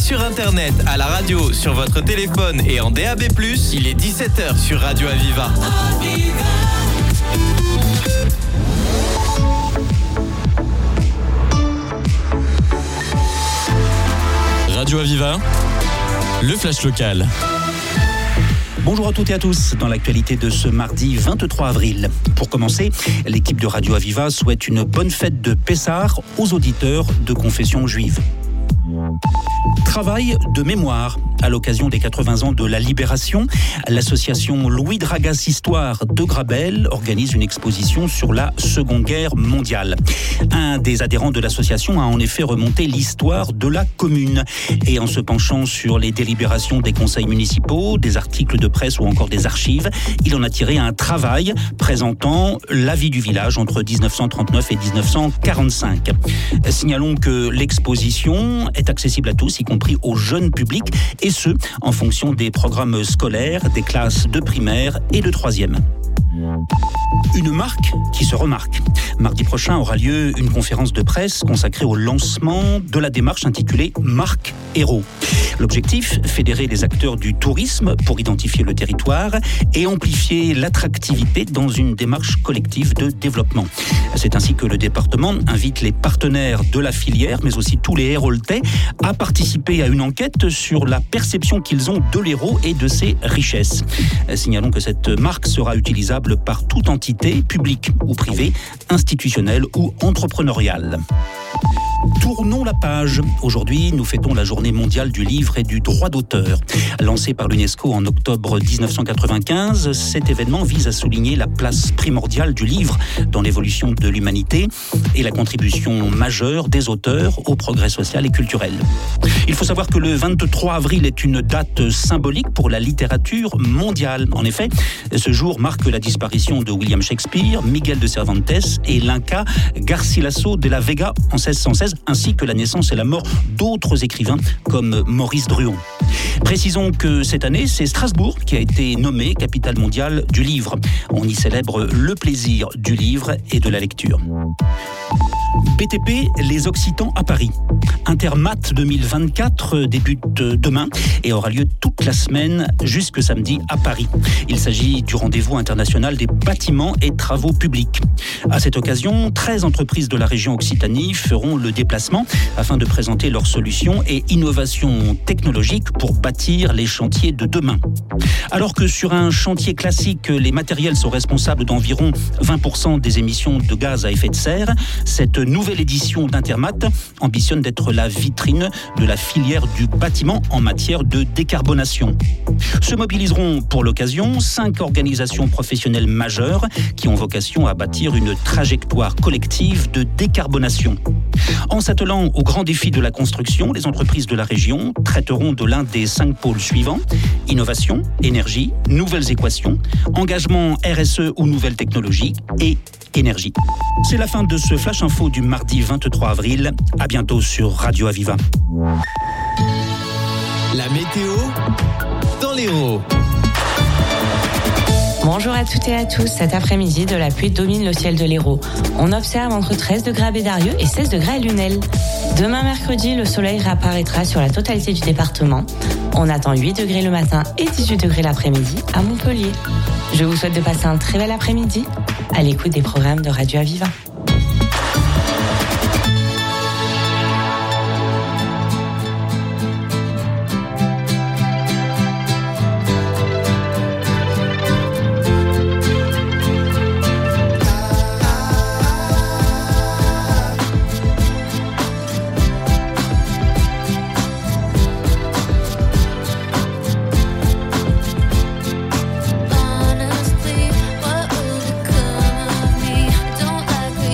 sur Internet, à la radio, sur votre téléphone et en DAB+, il est 17h sur Radio Aviva. Radio Aviva, le flash local. Bonjour à toutes et à tous, dans l'actualité de ce mardi 23 avril. Pour commencer, l'équipe de Radio Aviva souhaite une bonne fête de Pessah aux auditeurs de confession juive. Travail de mémoire. À l'occasion des 80 ans de la Libération, l'association Louis Dragas Histoire de Grabel organise une exposition sur la Seconde Guerre mondiale. Un des adhérents de l'association a en effet remonté l'histoire de la commune. Et en se penchant sur les délibérations des conseils municipaux, des articles de presse ou encore des archives, il en a tiré un travail présentant la vie du village entre 1939 et 1945. Signalons que l'exposition est accessible à tous, y compris aux jeunes publics, et ce, en fonction des programmes scolaires, des classes de primaire et de troisième. Une marque qui se remarque. Mardi prochain aura lieu une conférence de presse consacrée au lancement de la démarche intitulée Marque Héros. L'objectif, fédérer les acteurs du tourisme pour identifier le territoire et amplifier l'attractivité dans une démarche collective de développement. C'est ainsi que le département invite les partenaires de la filière, mais aussi tous les Héroltais, à participer à une enquête sur la perception qu'ils ont de l'Hérault et de ses richesses. Signalons que cette marque sera utilisable par toute entité, publique ou privée, institutionnelle ou entrepreneuriale. Tournons la page. Aujourd'hui, nous fêtons la journée mondiale du livre et du droit d'auteur. Lancé par l'UNESCO en octobre 1995, cet événement vise à souligner la place primordiale du livre dans l'évolution de l'humanité et la contribution majeure des auteurs au progrès social et culturel. Il faut savoir que le 23 avril est une date symbolique pour la littérature mondiale. En effet, ce jour marque la disparition de William Shakespeare, Miguel de Cervantes et l'Inca Garcilaso de la Vega en 1616, ainsi que la naissance et la mort d'autres écrivains comme Maurice Druon. Précisons que cette année, c'est Strasbourg qui a été nommée capitale mondiale du livre. On y célèbre le plaisir du livre et de la lecture. BTP, les Occitans à Paris. Intermat 2024 débute demain et aura lieu toute la semaine jusque samedi à Paris. Il s'agit du rendez-vous international des bâtiments et travaux publics. À cette occasion, 13 entreprises de la région Occitanie feront le déplacement afin de présenter leurs solutions et innovations technologiques pour bâtir les chantiers de demain. Alors que sur un chantier classique, les matériels sont responsables d'environ 20% des émissions de gaz à effet de serre, cette nouvelle édition d'Intermat ambitionne d'être la vitrine de la filière du bâtiment en matière de décarbonation. Se mobiliseront pour l'occasion 5 organisations professionnelles majeures qui ont vocation à bâtir une trajectoire collective de décarbonation. En s'attelant aux grands défis de la construction, les entreprises de la région traiteront de l'un des 5 pôles suivants: innovation, énergie, nouvelles équations, engagement RSE ou nouvelles technologies et énergie. C'est la fin de ce Flash Info du mardi 23 avril. À bientôt sur Radio Aviva. La météo dans l'Hérault. Bonjour à toutes et à tous. Cet après-midi, de la pluie domine le ciel de l'Hérault. On observe entre 13 degrés à Bédarieux et 16 degrés à Lunel. Demain mercredi, le soleil réapparaîtra sur la totalité du département. On attend 8 degrés le matin et 18 degrés l'après-midi à Montpellier. Je vous souhaite de passer un très bel après-midi à l'écoute des programmes de Radio Aviva. Honestly, what will become of me? I don't like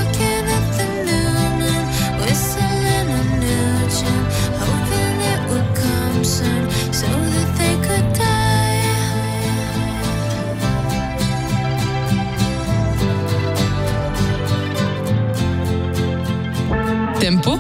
looking at the moon and whistling a new tune, hoping it would come soon so that they could die. Tempo.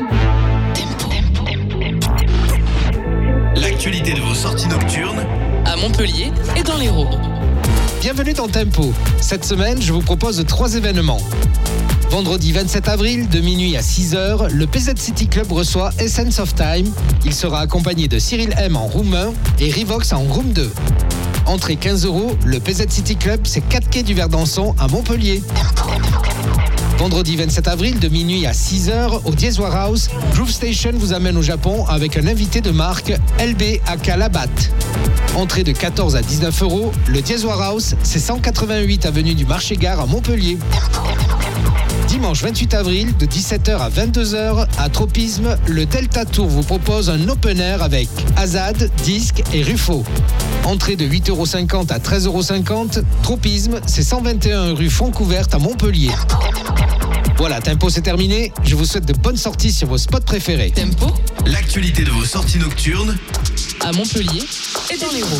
L'actualité de vos sorties nocturnes À Montpellier et dans l'Hérault. Bienvenue dans Tempo. Cette semaine, je vous propose 3 événements. Vendredi 27 avril, de minuit à 6h, le PZ City Club reçoit Essence of Time. Il sera accompagné de Cyril M en room 1 et Rivox en room 2. Entrée 15 €, le PZ City Club, c'est 4 quai du Verdançon à Montpellier. Vendredi 27 avril, de minuit à 6h, au Diez Warehouse, Groove Station vous amène au Japon avec un invité de marque, LB aka Labat. Entrée de 14 à 19 €, le Diez Warehouse, c'est 188 avenue du Marché-Gare à Montpellier. Dimanche 28 avril, de 17h à 22h, à Tropisme, le Delta Tour vous propose un open air avec Azad, Disque et Ruffo. Entrée de 8,50 € à 13,50 €, Tropisme, c'est 121 rue Fontcouverte à Montpellier. Voilà, Tempo c'est terminé. Je vous souhaite de bonnes sorties sur vos spots préférés. Tempo. L'actualité de vos sorties nocturnes À Montpellier et dans l'Hérault.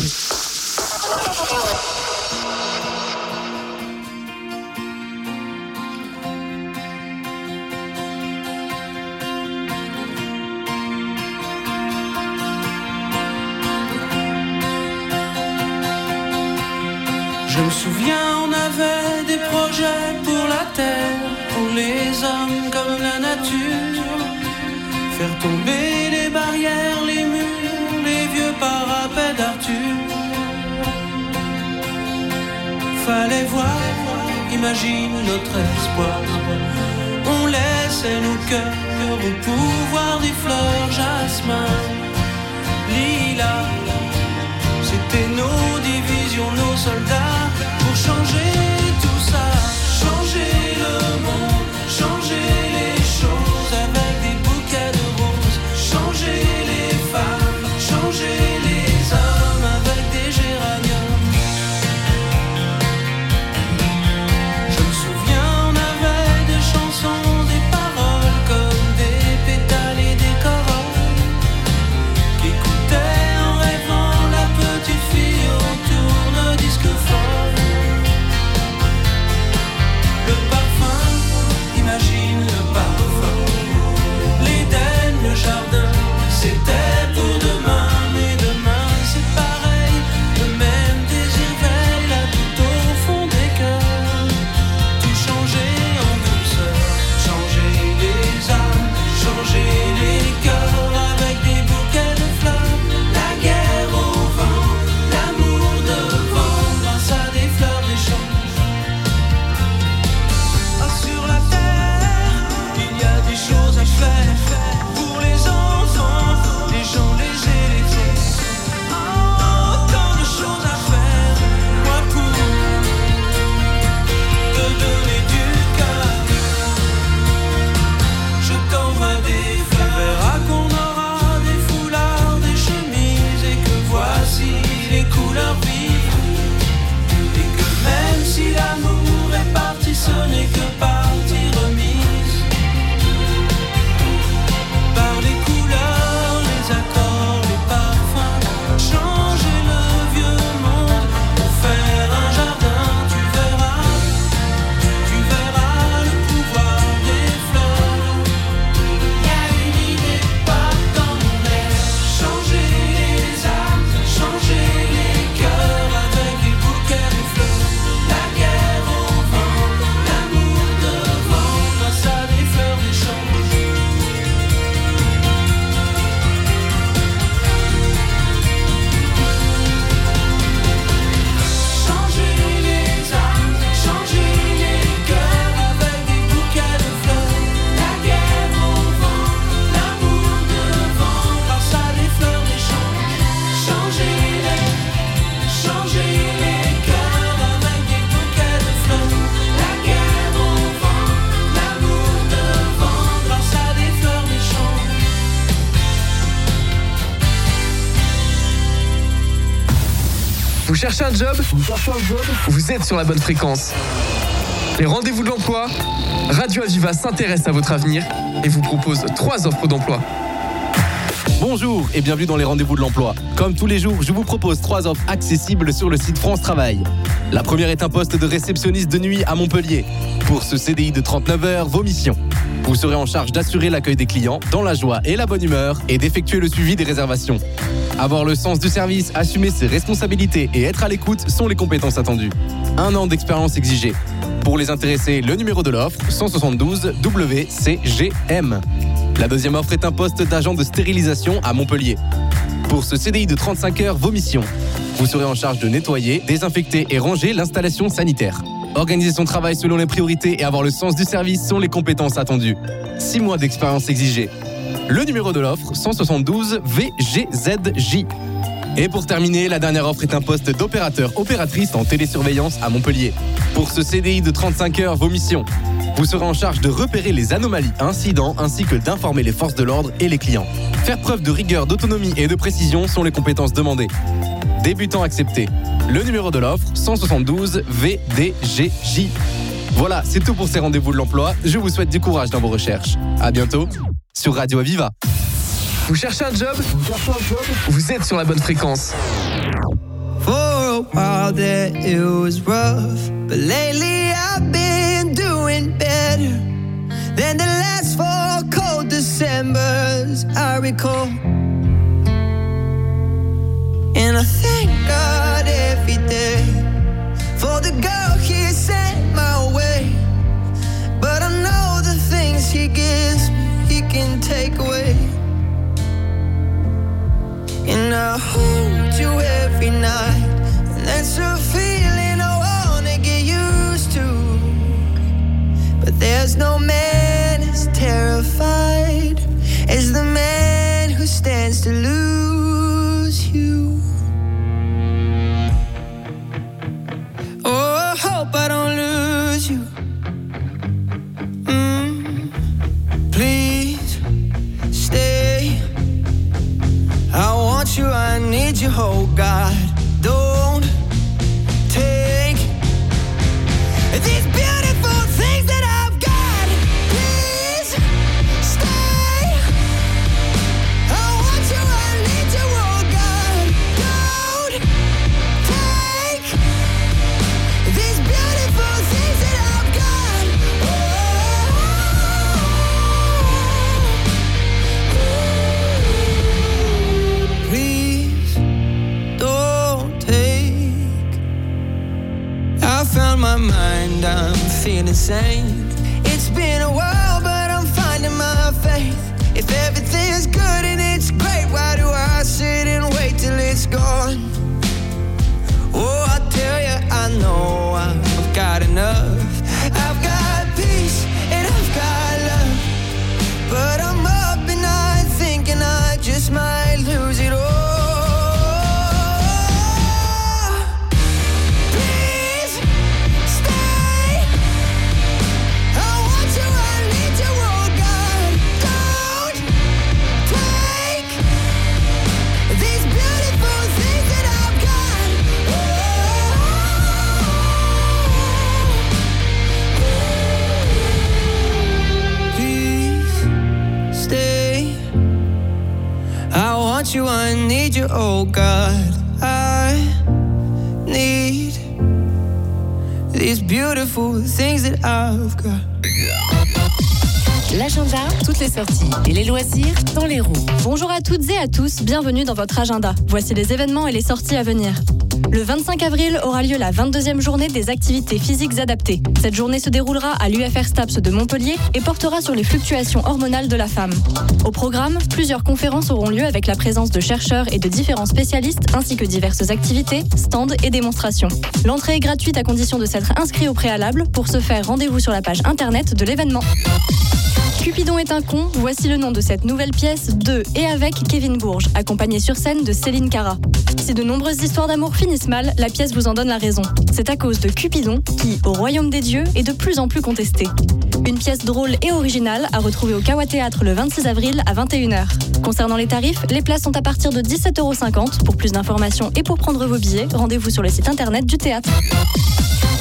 Je me souviens, on avait des projets pour la terre, pour les hommes comme la nature. Faire tomber les barrières, les murs, les vieux parapets d'Arthur. Fallait voir, imagine notre espoir. On laissait nos cœurs au pouvoir des fleurs, jasmin, lilas. C'était nos divisions, nos soldats, pour changer tout ça, changer le monde, changer les choses avec des bouquets de roses, changer les femmes, changer les hommes avec des géraniums. Je me souviens, on avait des chansons, des paroles comme des pétales et des corolles qui écoutaient en rêvant la petite fille au tourne-disque folle. Le parfum, imagine le parfum. L'Éden, le jardin, c'était pour demain. Mais demain c'est pareil, le même désir veille là tout au fond des cœurs. Tout changer en douceur, changer les âmes, changer les cœurs avec des bouquets de fleurs. La guerre au vent, l'amour devant, grâce à des fleurs des champs. Ah, sur la terre, il y a des choses à faire pour les enfants, les gens légers, les vieux. Oh, tant de choses à faire, moi pour te donner du cœur. Je t'envoie des fleurs. Tu verras qu'on aura des foulards, des chemises et que voici les couleurs vives. Et que même si l'amour est parti, ce n'est que partie remise. Par les couleurs, les accords, les parfums, changer le vieux monde pour faire un jardin. Tu verras le pouvoir des fleurs. Y a une idée pas dans mon air, changer les âmes, changer les cœurs avec des bouquets de fleurs. La guerre au vent, l'amour devant, grâce à des fleurs des champs. Changer les âmes, changer les cœurs avec des bouquets de fleurs. La guerre au vent, l'amour devant, grâce à des fleurs des champs. Changer les cœurs avec des bouquets de fleurs. La guerre au vent, l'amour devant, grâce à des fleurs des champs. Vous cherchez un job ? Vous êtes sur la bonne fréquence. Les rendez-vous de l'emploi, Radio Aviva s'intéresse à votre avenir et vous propose 3 offres d'emploi. Bonjour et bienvenue dans les rendez-vous de l'emploi. Comme tous les jours, je vous propose 3 offres accessibles sur le site France Travail. La première est un poste de réceptionniste de nuit à Montpellier. Pour ce CDI de 39 heures, vos missions. Vous serez en charge d'assurer l'accueil des clients dans la joie et la bonne humeur et d'effectuer le suivi des réservations. Avoir le sens du service, assumer ses responsabilités et être à l'écoute sont les compétences attendues. 1 an d'expérience exigée. Pour les intéressés, le numéro de l'offre, 172 WCGM. La deuxième offre est un poste d'agent de stérilisation à Montpellier. Pour ce CDI de 35 heures, vos missions. Vous serez en charge de nettoyer, désinfecter et ranger l'installation sanitaire. Organiser son travail selon les priorités et avoir le sens du service sont les compétences attendues. 6 mois d'expérience exigée. Le numéro de l'offre, 172 VGZJ. Et pour terminer, la dernière offre est un poste d'opérateur-opératrice en télésurveillance à Montpellier. Pour ce CDI de 35 heures, vos missions. Vous serez en charge de repérer les anomalies, incidents, ainsi que d'informer les forces de l'ordre et les clients. Faire preuve de rigueur, d'autonomie et de précision sont les compétences demandées. Débutant accepté. Le numéro de l'offre, 172 VDGJ. Voilà, c'est tout pour ces rendez-vous de l'emploi. Je vous souhaite du courage dans vos recherches. À bientôt sur Radio Aviva. Vous cherchez un job ? Vous êtes sur la bonne fréquence. For a while there it was rough, but lately I've been doing better than the last 4 cold Decembers I recall. And I thank God every day for the girl He sent my way. But I know the things He gives me, He can take away. And I hold you every night, and that's a feeling I wanna get used to. But there's no man as terrified as the man who stands to lose you. Oh, I hope I don't lose you. Please stay. I want you, I need you, oh God. Don't take these beautiful things that I've got. Please stay. I want you, I need you, oh God. Don't take these beautiful things that I've got. Please don't take. I found my mind, I'm feeling sane. It's been a while, but I'm finding my faith. If everything's good and it's great, why do I sit and wait till it's gone? Oh, I tell you, I know I've got enough. I've got peace and I've got love, but I'm up and night thinking I just might lose it all. Please stay. I want you, I need you, oh God. Don't take these beautiful things that I've got. Please stay. I want you, I need you, oh God. I need these beautiful things that I've got. L'agenda, toutes les sorties et les loisirs dans l'Hérault. Bonjour à toutes et à tous, bienvenue dans votre agenda. Voici les événements et les sorties à venir. Le 25 avril aura lieu la 22e journée des activités physiques adaptées. Cette journée se déroulera à l'UFR STAPS de Montpellier et portera sur les fluctuations hormonales de la femme. Au programme, plusieurs conférences auront lieu avec la présence de chercheurs et de différents spécialistes, ainsi que diverses activités, stands et démonstrations. L'entrée est gratuite à condition de s'être inscrit au préalable. Pour ce faire, rendez-vous sur la page internet de l'événement. Cupidon est un con, voici le nom de cette nouvelle pièce de et avec Kevin Bourges, accompagné sur scène de Céline Cara. Si de nombreuses histoires d'amour finissent mal, la pièce vous en donne la raison. C'est à cause de Cupidon qui, au royaume des dieux, est de plus en plus contesté. Une pièce drôle et originale à retrouver au Kawa Théâtre le 26 avril à 21h. Concernant les tarifs, les places sont à partir de 17,50 €. Pour plus d'informations et pour prendre vos billets, rendez-vous sur le site internet du théâtre.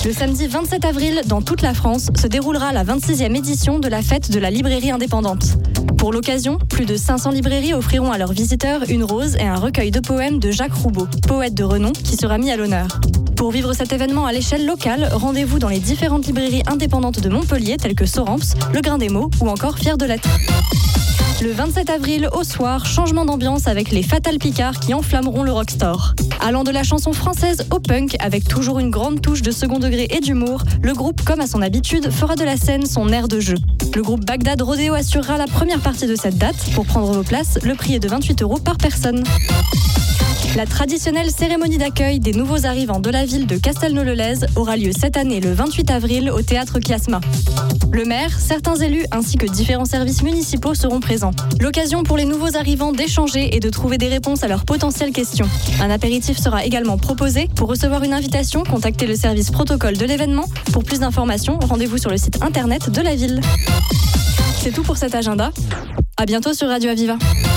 Le samedi 27 avril, dans toute la France, se déroulera la 26e édition de la fête de la librairie indépendante. Pour l'occasion, plus de 500 librairies offriront à leurs visiteurs une rose et un recueil de poèmes de Jacques Roubaud, poète de renom, qui sera mis à l'honneur. Pour vivre cet événement à l'échelle locale, rendez-vous dans les différentes librairies indépendantes de Montpellier, telles que Soramps, Le Grain des Mots ou encore Fier de l'être. Le 27 avril, au soir, changement d'ambiance avec les Fatal Picard qui enflammeront le Rockstore. Allant de la chanson française au punk, avec toujours une grande touche de second degré et d'humour, le groupe, comme à son habitude, fera de la scène son aire de jeu. Le groupe Bagdad Rodeo assurera la première partie de cette date. Pour prendre vos places, le prix est de 28 € par personne. La traditionnelle cérémonie d'accueil des nouveaux arrivants de la ville de Castelnau-le-Lez aura lieu cette année le 28 avril au théâtre Kiasma. Le maire, certains élus ainsi que différents services municipaux seront présents. L'occasion pour les nouveaux arrivants d'échanger et de trouver des réponses à leurs potentielles questions. Un apéritif sera également proposé. Pour recevoir une invitation, contactez le service protocole de l'événement. Pour plus d'informations, rendez-vous sur le site internet de la ville. C'est tout pour cet agenda. À bientôt sur Radio Aviva.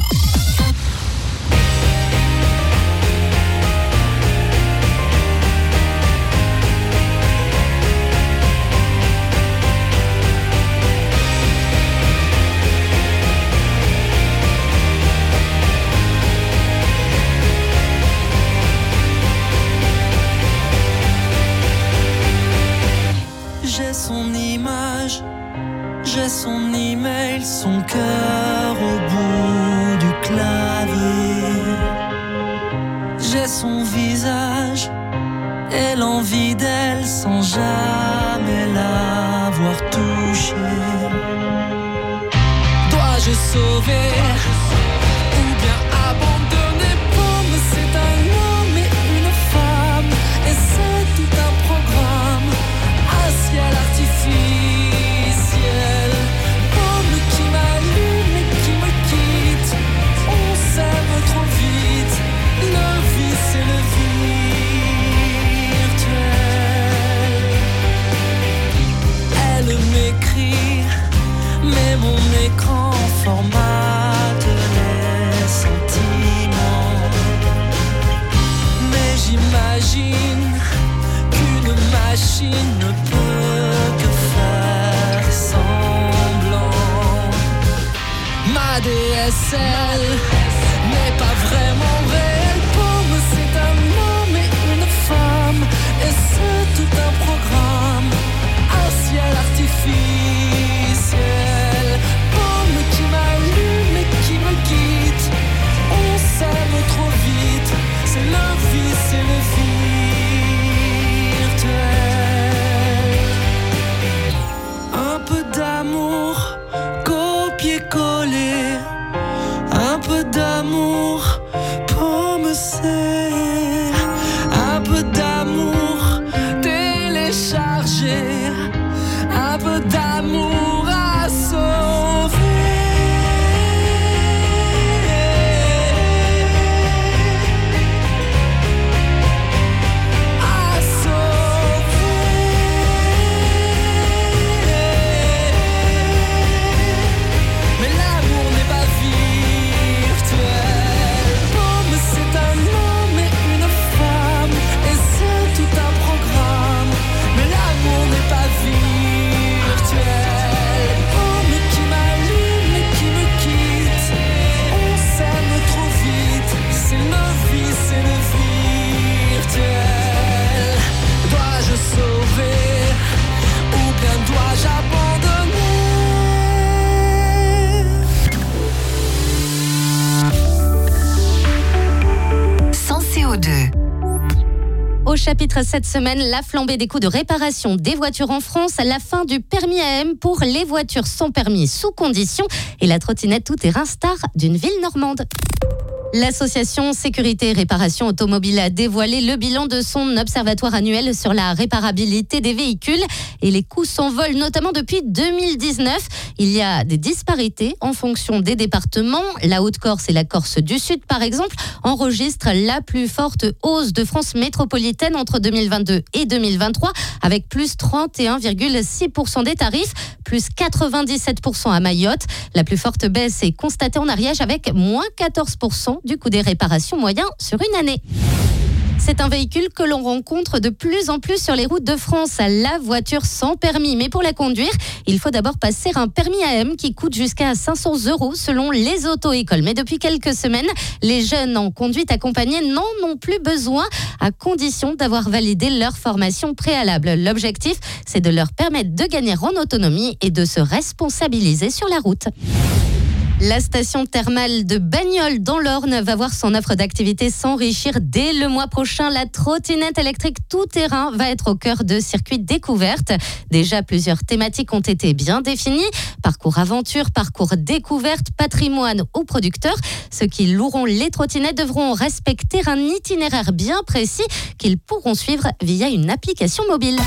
J'ai son image, j'ai son email, son cœur au bout du clavier. J'ai son visage et l'envie d'elle sans jamais l'avoir touchée. Dois-je sauver ou bien abandonner? Pomme, c'est un homme et une femme, et c'est tout un programme. Ciel artificiel, pomme qui m'allume et qui me quitte. On s'aime trop vite, le vice et le virtuel. Elle m'écrit, mais mon écran formate les sentiments. Mais j'imagine qu'une machine ne peut que faire semblant. Ma DSL n'est pas vraiment réelle. Pomme, c'est un homme et une femme, et c'est tout un programme. Un ciel artificiel. Pomme qui m'allume et qui me quitte. On s'aime trop vite, c'est le vice et le virtuel. Un peu d'amour, copier-coller. Un peu d'amour, pomme c'est. Un peu d'amour, télécharger. Un peu d'amour à sauver. Au chapitre cette semaine, la flambée des coûts de réparation des voitures en France, la fin du permis AM pour les voitures sans permis sous condition et la trottinette tout-terrain star d'une ville normande. L'association Sécurité et Réparation Automobile a dévoilé le bilan de son observatoire annuel sur la réparabilité des véhicules et les coûts s'envolent notamment depuis 2019. Il y a des disparités en fonction des départements. La Haute-Corse et la Corse du Sud, par exemple, enregistrent la plus forte hausse de France métropolitaine entre 2022 et 2023 avec plus 31,6% des tarifs, plus 97% à Mayotte. La plus forte baisse est constatée en Ariège avec moins 14% du coût des réparations moyen sur une année. C'est un véhicule que l'on rencontre de plus en plus sur les routes de France, la voiture sans permis. Mais pour la conduire, il faut d'abord passer un permis AM qui coûte jusqu'à 500 € selon les auto-écoles. Mais depuis quelques semaines, les jeunes en conduite accompagnée n'en ont plus besoin à condition d'avoir validé leur formation préalable. L'objectif, c'est de leur permettre de gagner en autonomie et de se responsabiliser sur la route. La station thermale de Bagnoles dans l'Orne va voir son offre d'activité s'enrichir dès le mois prochain. La trottinette électrique tout-terrain va être au cœur de circuits découvertes. Déjà, plusieurs thématiques ont été bien définies. Parcours aventure, parcours découverte, patrimoine ou producteur. Ceux qui loueront les trottinettes devront respecter un itinéraire bien précis qu'ils pourront suivre via une application mobile.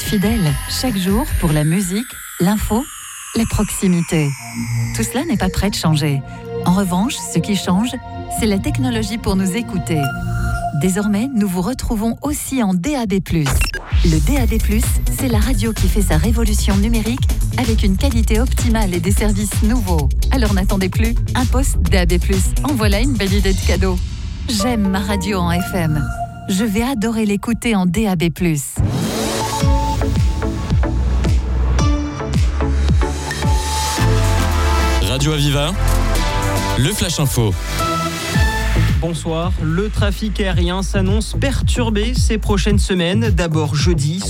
fidèles, chaque jour pour la musique, l'info, la proximité. Tout cela n'est pas prêt de changer. En revanche, ce qui change, c'est la technologie pour nous écouter. Désormais, nous vous retrouvons aussi en DAB+. Le DAB+, c'est la radio qui fait sa révolution numérique avec une qualité optimale et des services nouveaux. Alors n'attendez plus, un poste DAB+. En voilà une belle idée de cadeau. J'aime ma radio en FM. Je vais adorer l'écouter en DAB+. Radio Aviva, le Flash Info. Bonsoir, le trafic aérien s'annonce perturbé ces prochaines semaines. D'abord jeudi,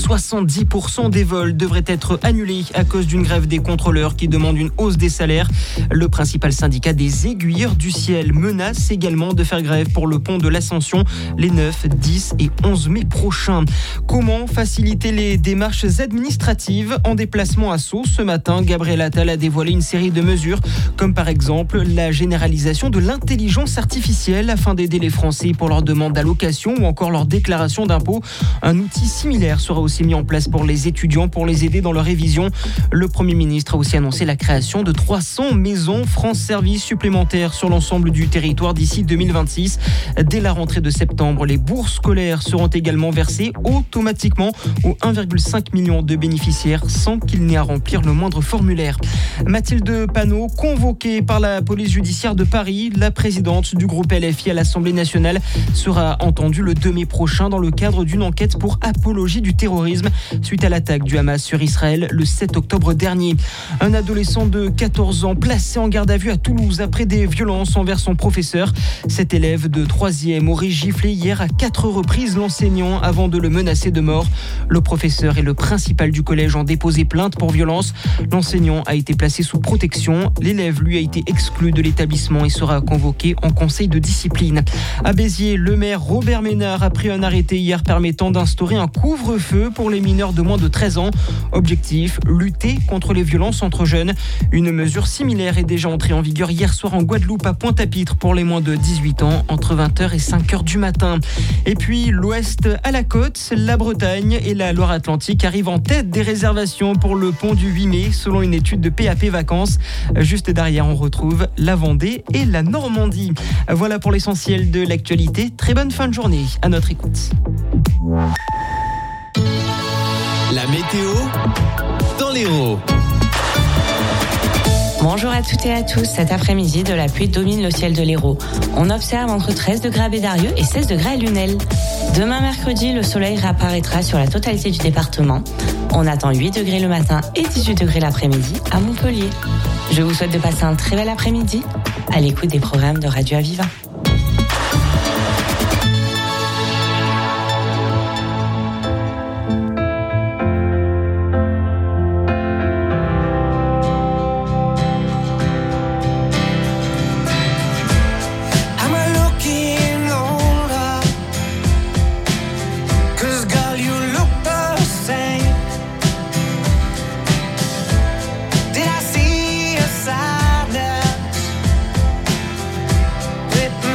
70% des vols devraient être annulés à cause d'une grève des contrôleurs qui demande une hausse des salaires. Le principal syndicat des aiguilleurs du ciel menace également de faire grève pour le pont de l'Ascension les 9, 10 et 11 mai prochains. Comment faciliter les démarches administratives en déplacement à Sceaux? Ce matin, Gabriel Attal a dévoilé une série de mesures, comme par exemple la généralisation de l'intelligence artificielle afin d'aider les Français pour leur demande d'allocation ou encore leur déclaration d'impôt. Un outil similaire sera aussi mis en place pour les étudiants pour les aider dans leur révision. Le Premier ministre a aussi annoncé la création de 300 maisons France Service supplémentaires sur l'ensemble du territoire d'ici 2026. Dès la rentrée de septembre, les bourses scolaires seront également versées automatiquement aux 1,5 million de bénéficiaires sans qu'il n'ait à remplir le moindre formulaire. Mathilde Panot, convoquée par la police judiciaire de Paris, la présidente du groupe LFI à l'Assemblée nationale, sera entendue le 2 mai prochain dans le cadre d'une enquête pour apologie du terrorisme suite à l'attaque du Hamas sur Israël le 7 octobre dernier. Un adolescent de 14 ans placé en garde à vue à Toulouse après des violences envers son professeur. Cet élève de 3e aurait giflé hier à 4 reprises l'enseignant avant de le menacer de mort. Le professeur et le principal du collège ont déposé plainte pour violence. L'enseignant a été placé sous protection. L'élève, lui, a été exclu de l'établissement et sera convoqué en conseil de discipline. À Béziers, le maire Robert Ménard a pris un arrêté hier permettant d'instaurer un couvre-feu pour les mineurs de moins de 13 ans. Objectif, lutter contre les violences entre jeunes. Une mesure similaire est déjà entrée en vigueur hier soir en Guadeloupe à Pointe-à-Pitre pour les moins de 18 ans entre 20h et 5h du matin. Et puis l'Ouest à la côte, la Bretagne et la Loire-Atlantique arrivent en tête des réservations pour le pont du 8 mai selon une étude de PAP Vacances. Juste derrière, on retrouve la Vendée et la Normandie. Voilà pour l'essentiel de l'actualité. Très bonne fin de journée à notre écoute. La météo dans l'Hérault. Bonjour à toutes et à tous. Cet après-midi, de la pluie domine le ciel de l'Hérault. On observe entre 13 degrés à Bédarieux et 16 degrés à Lunel. Demain mercredi, le soleil réapparaîtra sur la totalité du département. On attend 8 degrés le matin et 18 degrés l'après-midi à Montpellier. Je vous souhaite de passer un très bel après-midi à l'écoute des programmes de Radio Aviva. With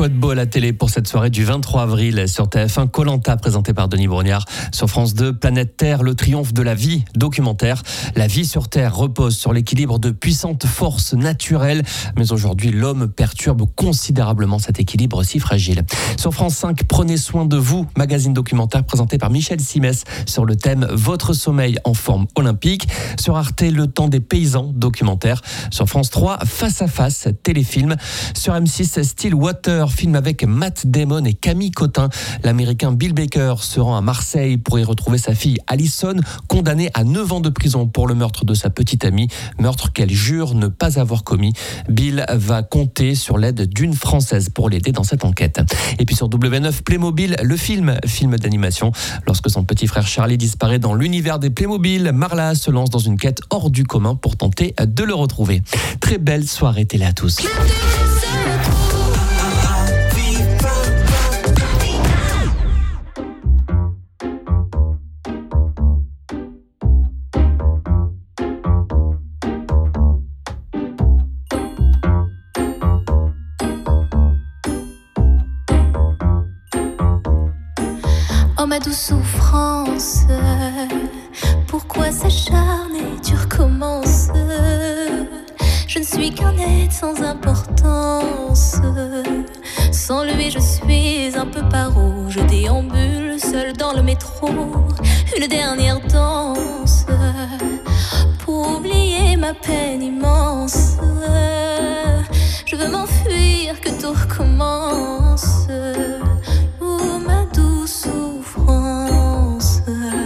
Quoi de beau à la télé pour cette soirée du 23 avril sur TF1, Koh-Lanta présenté par Denis Brognard. Sur France 2, Planète Terre, le triomphe de la vie, documentaire. La vie sur Terre repose sur l'équilibre de puissantes forces naturelles, mais aujourd'hui l'homme perturbe considérablement cet équilibre si fragile. Sur France 5, Prenez soin de vous, magazine documentaire présenté par Michel Simès sur le thème Votre sommeil en forme olympique. Sur Arte, Le temps des paysans, documentaire. Sur France 3, Face à face, téléfilm. Sur M6, Stillwater, film avec Matt Damon et Camille Cotin. L'américain Bill Baker se rend à Marseille pour y retrouver sa fille Alison, condamnée à 9 ans de prison pour le meurtre de sa petite amie, meurtre qu'elle jure ne pas avoir commis. Bill va compter sur l'aide d'une Française pour l'aider dans cette enquête. Et puis sur W9, Playmobil, le film d'animation. Lorsque son petit frère Charlie disparaît dans l'univers des Playmobil, Marla se lance dans une quête hors du commun pour tenter de le retrouver. Très belle soirée télé à tous. Oh ma douce souffrance, pourquoi s'acharner, tu recommences. Je ne suis qu'un être sans importance. Sans lui je suis un peu paro. Je déambule seul dans le métro. Une dernière danse pour oublier ma peine immense. Je veux m'enfuir, que tout recommence. Oh ma douce souffrance.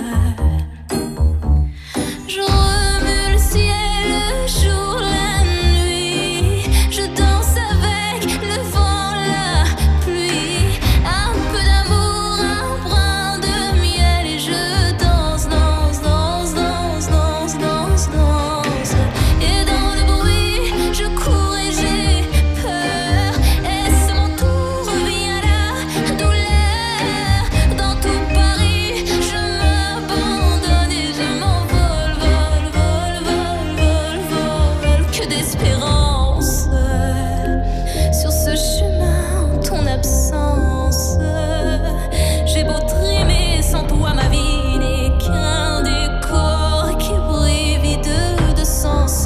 Je remue le ciel, le jour, la nuit. Je danse avec le vent, la pluie. Un peu d'amour, un brin de miel. Et je danse, danse, danse, danse, danse, danse, danse. Et dans le bruit, je cours et j'ai peur. Est-ce mon tour, revient la douleur. Dans tout Paris, je m'abandonne et je m'envole, vol, vol, vol, vol, vol. Que d'espérance sur ce chemin en ton absence. J'ai beau trimer, sans toi ma vie n'est qu'un décor qui brille vide de sens.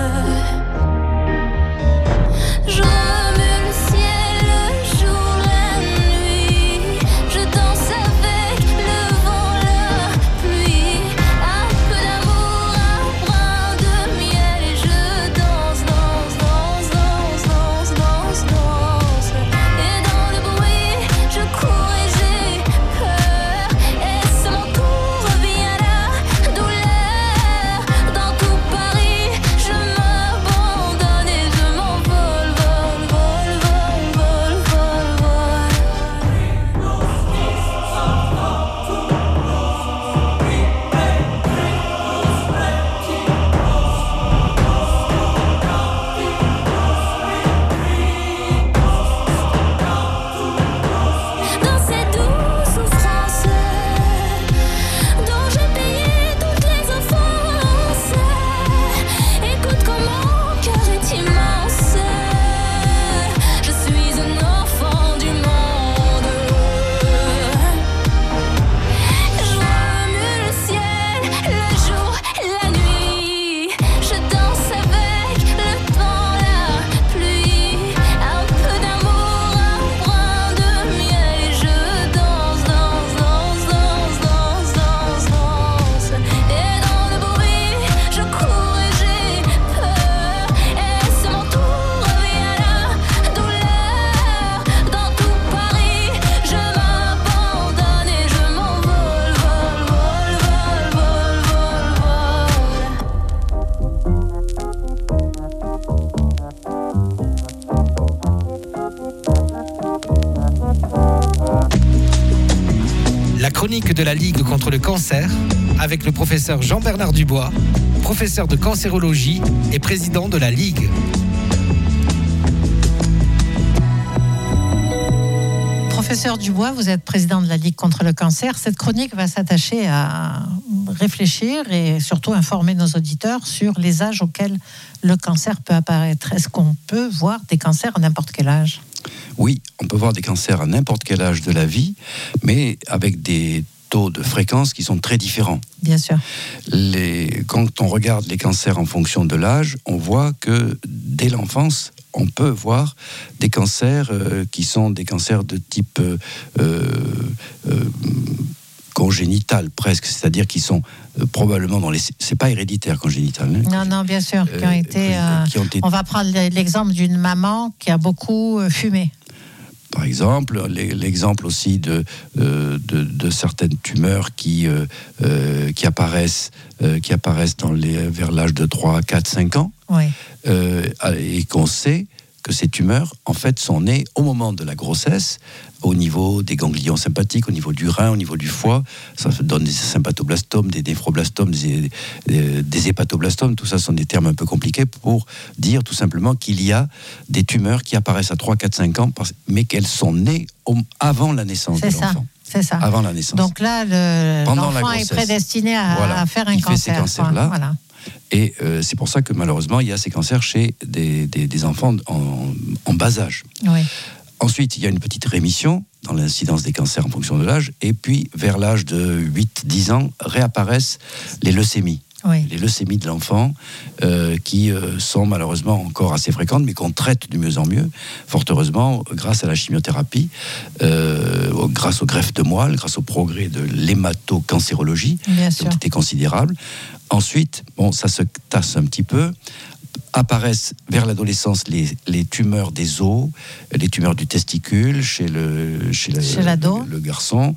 Je remue le ciel, le jour, la nuit. Je danse avec le vent, la pluie. Un peu d'amour, un brin de miel. Et je danse, danse, danse, danse, danse, danse, danse. Et dans le bruit, je cours et j'ai peur. Est-ce mon tour, revient la douleur. Dans tout Paris, je m'abandonne et je m'envole, vol, vol, vol, vol, vol, vol. Dans cette douce souffrance dont j'ai payé toutes les offenses. Écoute comment mon cœur est immense. Je suis un enfant du monde. Je remue le ciel, le jour, la nuit. Je danse avec le temps, la pluie. Un peu d'amour, un brin de miel. Et je danse, danse, danse, danse, danse, danse, danse. Et dans le bruit, je cours et j'ai peur. Est-ce mon tour, revient la douleur. Dans tout Paris, je m'abandonne et je m'envole, vol, vol, vol, vol, vol, vol. La chronique de la Ligue contre le cancer avec le professeur Jean-Bernard Dubois, professeur de cancérologie et président de la Ligue. Professeur Dubois, vous êtes président de la Ligue contre le cancer. Cette chronique va s'attacher à réfléchir et surtout informer nos auditeurs sur les âges auxquels le cancer peut apparaître. Est-ce qu'on peut voir des cancers à n'importe quel âge ? Oui, on peut voir des cancers à n'importe quel âge de la vie, mais avec des taux de fréquence qui sont très différents. Bien sûr. Quand on regarde les cancers en fonction de l'âge, on voit que dès l'enfance, on peut voir des cancers qui sont des cancers de type congénital presque, c'est-à-dire qui sont probablement c'est pas héréditaire congénital. Hein, non, bien sûr, qui ont été. On va prendre l'exemple d'une maman qui a beaucoup fumé. Par exemple, l'exemple aussi de certaines tumeurs qui apparaissent vers l'âge de 3, 4, 5 ans. Oui. Et qu'on sait que ces tumeurs, en fait, sont nées au moment de la grossesse, au niveau des ganglions sympathiques, au niveau du rein, au niveau du foie. Ça donne des sympathoblastomes, des néphroblastomes, des hépatoblastomes. Tout ça sont des termes un peu compliqués pour dire tout simplement qu'il y a des tumeurs qui apparaissent à 3, 4, 5 ans, mais qu'elles sont nées avant la naissance de l'enfant. C'est ça. Avant la naissance. Donc là, l'enfant est prédestiné à faire un cancer. Il fait ces cancers-là. Voilà. Et c'est pour ça que malheureusement, il y a ces cancers chez des enfants en bas âge. Oui. Ensuite, il y a une petite rémission dans l'incidence des cancers en fonction de l'âge. Et puis, vers l'âge de 8-10 ans, réapparaissent les leucémies. Oui. Les leucémies de l'enfant qui sont malheureusement encore assez fréquentes, mais qu'on traite de mieux en mieux, fort heureusement, grâce à la chimiothérapie, grâce aux greffes de moelle, grâce au progrès de l'hématocancérologie, qui ont été considérables. Ensuite, ça se tasse un petit peu. Apparaissent vers l'adolescence les tumeurs des os, les tumeurs du testicule chez l'ado, le garçon.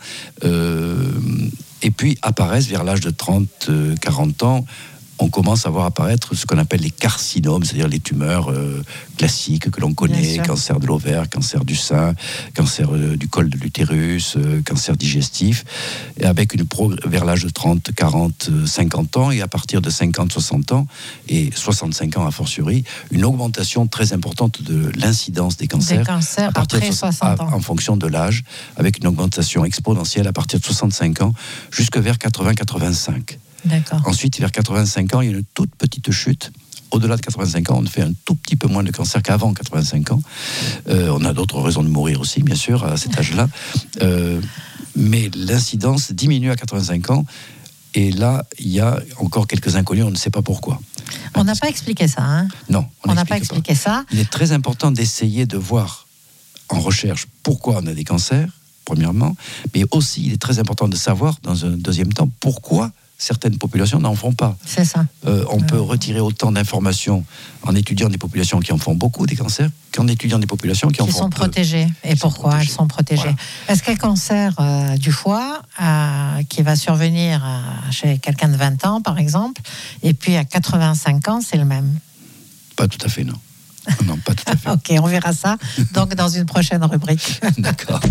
Et puis apparaissent vers l'âge de 30-40 ans, on commence à voir apparaître ce qu'on appelle les carcinomes, c'est-à-dire les tumeurs classiques que l'on connaît, cancer de l'ovaire, cancer du sein, cancer du col de l'utérus, cancer digestif, et avec vers l'âge de 30, 40, 50 ans, et à partir de 50, 60 ans, et 65 ans a fortiori, une augmentation très importante de l'incidence des cancers à partir après 60 ans. En fonction de l'âge, avec une augmentation exponentielle à partir de 65 ans, jusque vers 80-85. D'accord. Ensuite, vers 85 ans, il y a une toute petite chute. Au-delà de 85 ans, on fait un tout petit peu moins de cancer qu'avant 85 ans. On a d'autres raisons de mourir aussi, bien sûr, à cet âge-là. Mais l'incidence diminue à 85 ans. Et là, il y a encore quelques inconnus, on ne sait pas pourquoi. On n'a pas expliqué ça, hein ? Non, on n'a pas expliqué ça. Il est très important d'essayer de voir en recherche pourquoi on a des cancers, premièrement. Mais aussi, il est très important de savoir, dans un deuxième temps, pourquoi certaines populations n'en font pas. C'est ça. On peut retirer autant d'informations en étudiant des populations qui en font beaucoup des cancers qu'en étudiant des populations qui en font sont peu. Protégées. Et pourquoi elles sont protégées. Voilà. Est-ce qu'un cancer du foie qui va survenir chez quelqu'un de 20 ans, par exemple, et puis à 85 ans, c'est le même ? Pas tout à fait, non. Non, pas tout à fait. Ok, on verra ça donc dans une prochaine rubrique. D'accord.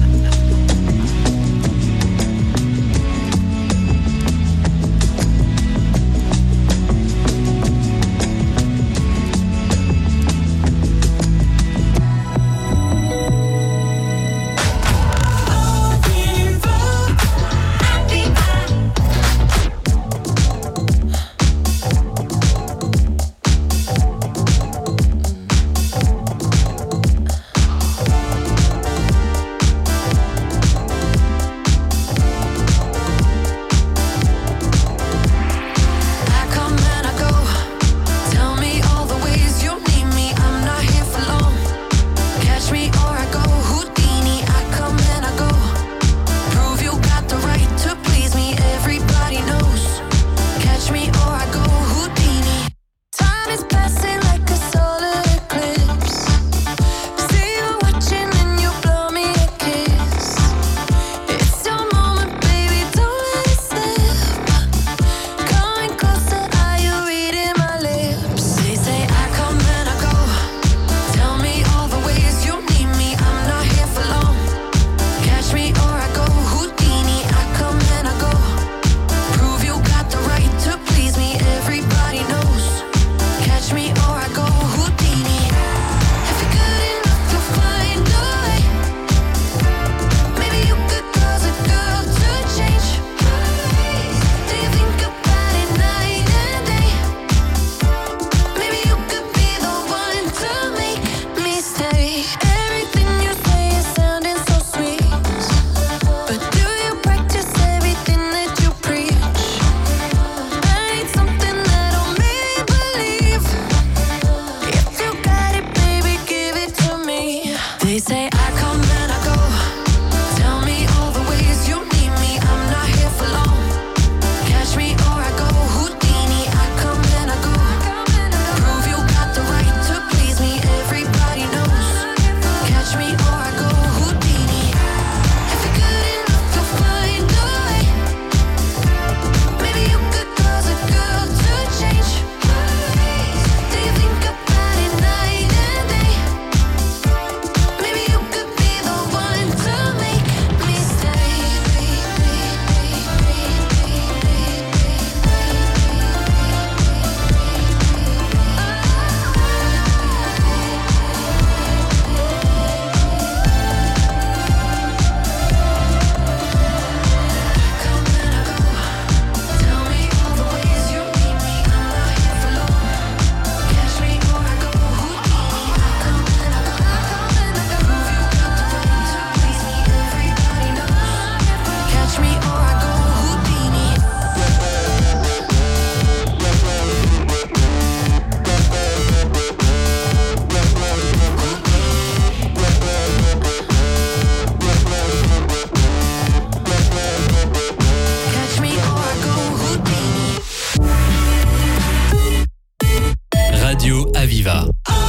Aviva.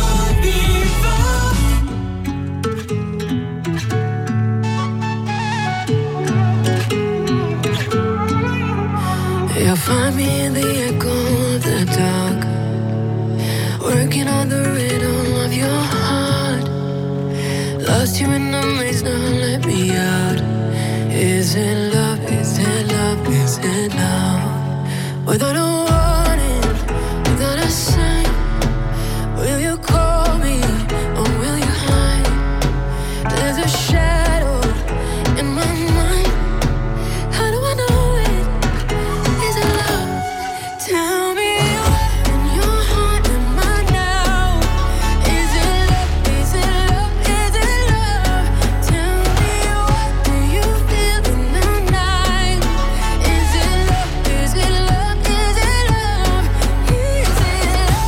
You'll find me in the echo of the dark, working on the rhythm of your heart. Lost you in the maze, now let me out. Is it love? Is it love? Is it love? Without a warning, without a sign, will you call me or will you hide? There's a shadow in my mind. How do I know it? Is it love? Tell me what in your heart am I now? Is it love? Is it love? Is it love? Tell me what do you feel in the night? Is it love? Is it love? Is it love? Is it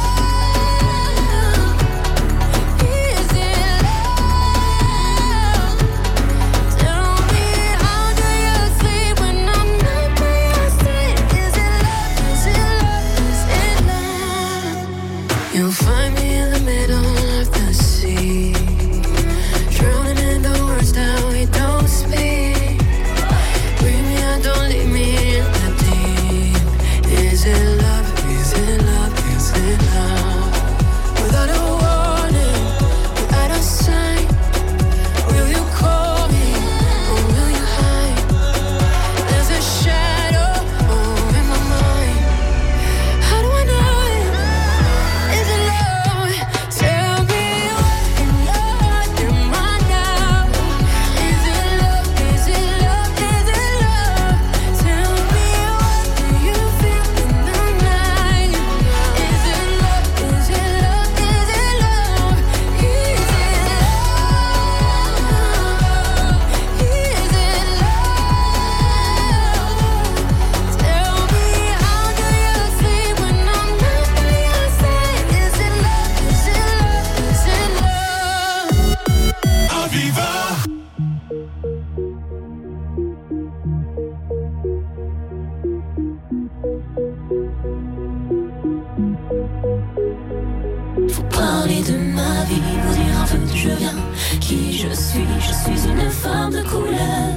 love? Is it love? Tell me how do you sleep when I'm not by your side? Is it love? Is it love? Is it love? You'll find me in the middle of the sea, drowning in the words that we don't speak. Bring me out, don't leave me in the deep. Is it love? Is it love? Is it love? Without a warning, without a sign, will you call me or will you hide? There's a shadow in my mind. How do I know it? Is it love? Tell me what in your heart am I now? Is it love? Is it love? Is it love? Tell me what do you feel in the night? Is it love? Is it love? Is it love? Is it love? Is it love? Tell me how do you sleep when I'm not by your side? Is it love? Is it love? Is it love? Aviva. Faut parler de ma vie, vous dire un peu d'où je viens, qui je suis une femme de couleur.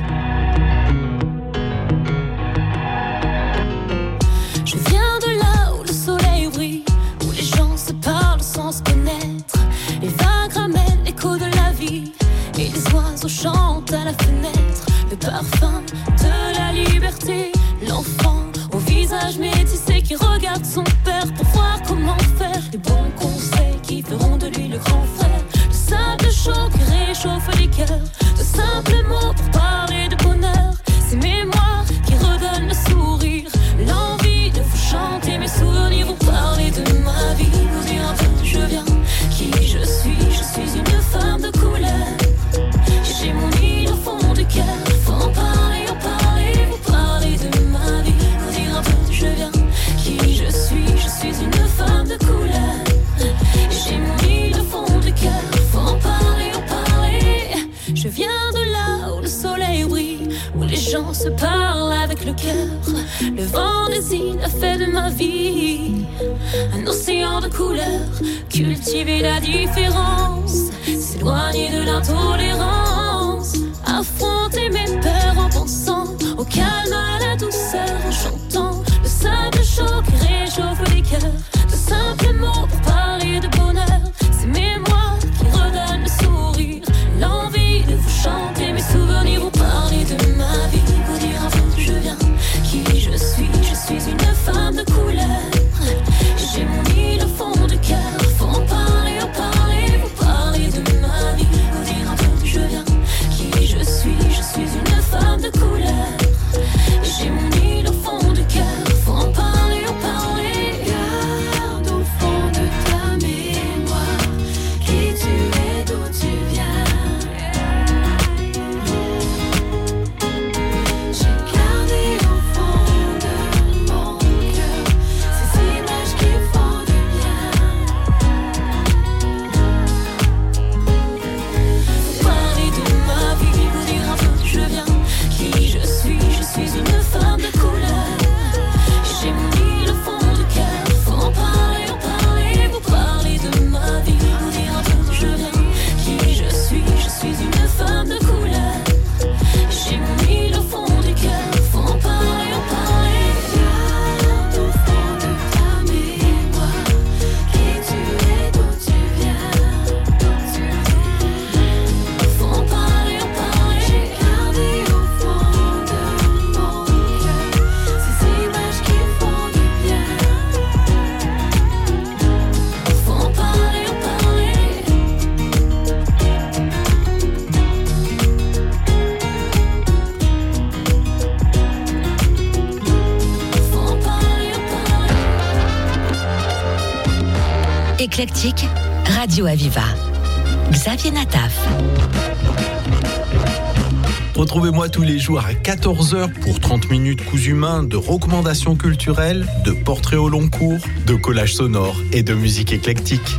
Je viens de là où le soleil brille, où les gens se parlent sans se connaître. Les vagues ramènent l'écho de la vie, et les oiseaux chantent à la fenêtre. Le parfum de la liberté, l'enfant au visage métissé qui regarde son père pour voir comment faire. Les bons conseils qui feront de lui le grand frère. Le simple chaud qui réchauffe les cœurs. De simples mots pour parler de bonheur. Ces mémoires qui redonnent le sourire. L'envie de vous chanter mes souvenirs. Vous parler de ma vie, vous dire un peu d'où je viens, qui je suis une femme de couleur. J'ai mon île au fond du cœur. Faut en parler, vous parler de ma vie, vous dire un peu d'où je viens, qui je suis une femme de couleur. J'ai mon île au fond du cœur. Faut en parler, je viens de là où le soleil brille, où les gens se parlent avec le cœur. Le vent des îles a fait de ma vie un océan de couleurs. Cultiver la différence, s'éloigner de l'intolérance. Affronter mes peurs en pensant au calme, à la douceur, en chantant le simple chaud qui réchauffe les cœurs. De simples mots pour parler de bonheur. Ces mémoires qui redonnent le sourire. L'envie de vous chanter mes souvenirs. Vous parler de ma vie, vous dire un peu d'où je viens, qui je suis une femme de couleur. J'ai mon île au fond du cœur. Faut en parler, vous parler de ma vie, vous dire un peu d'où je viens, qui je suis une femme de couleur. J'ai mon île au fond du cœur. Faut en parler, éclectique, Radio Aviva. Xavier Nataf. Retrouvez-moi tous les jours à 14h pour 30 minutes coups humains de recommandations culturelles, de portraits au long cours, de collages sonores et de musique éclectique.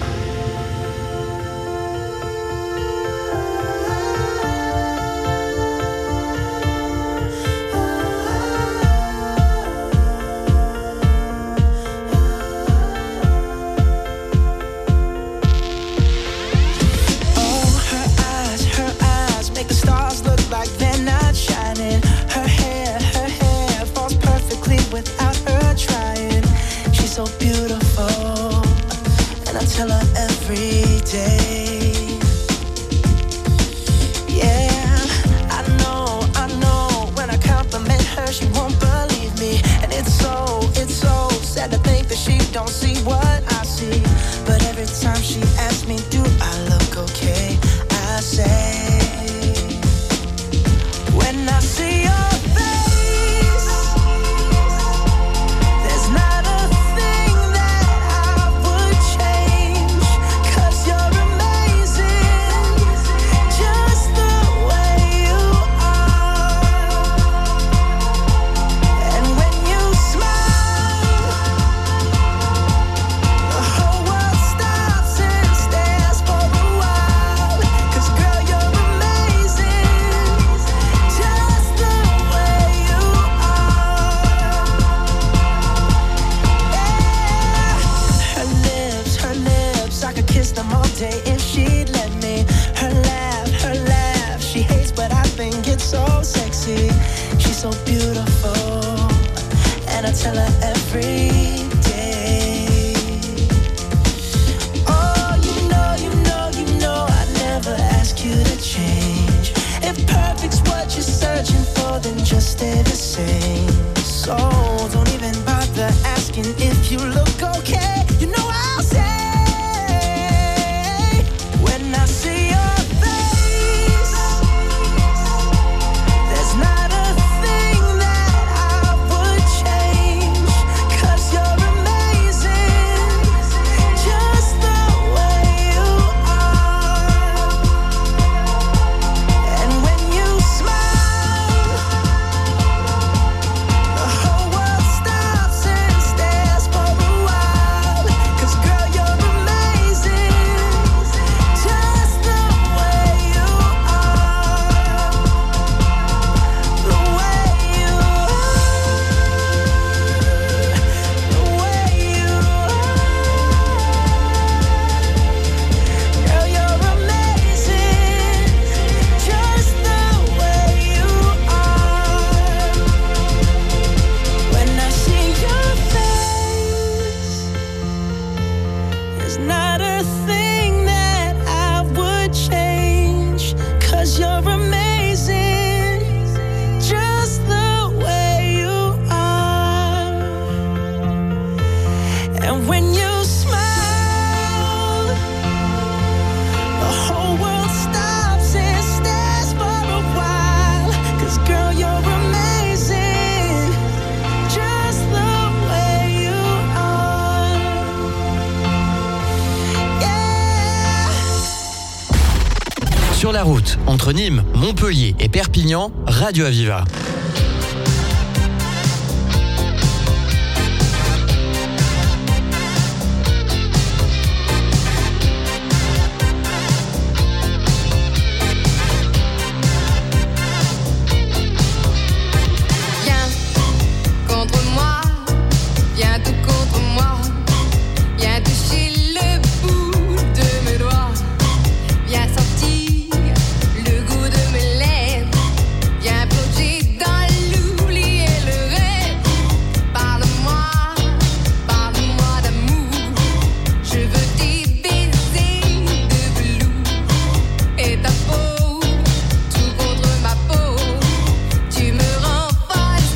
Sur la route, entre Nîmes, Montpellier et Perpignan, Radio Aviva.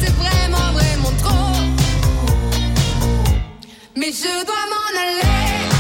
Mais je dois m'en aller.